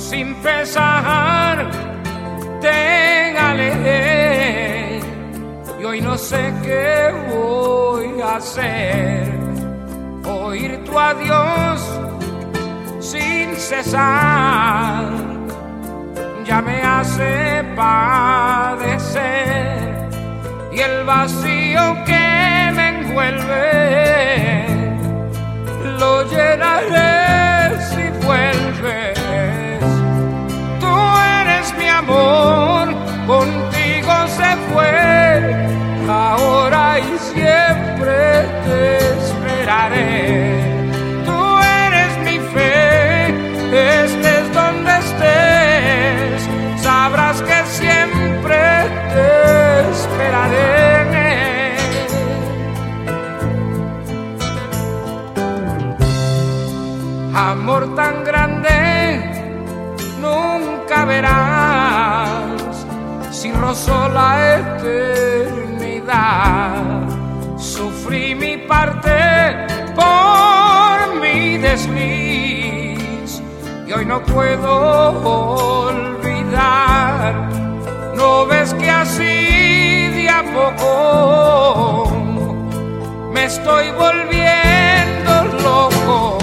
sin pesar te alejé y hoy no sé qué voy a hacer. Oír tu adiós sin cesar ya me hace padecer, y el vacío que me envuelve lo llenaré si vuelves. Tú eres mi amor, contigo se fue, ahora y siempre te esperaré. Tú eres mi fe, estés donde estés, sabrás que siempre te esperaré. Amor tan grande nunca verás si rozó la eternidad. Sufrí mi parte por mi desliz y hoy no puedo olvidar. ¿No ves que así de a poco me estoy volviendo loco?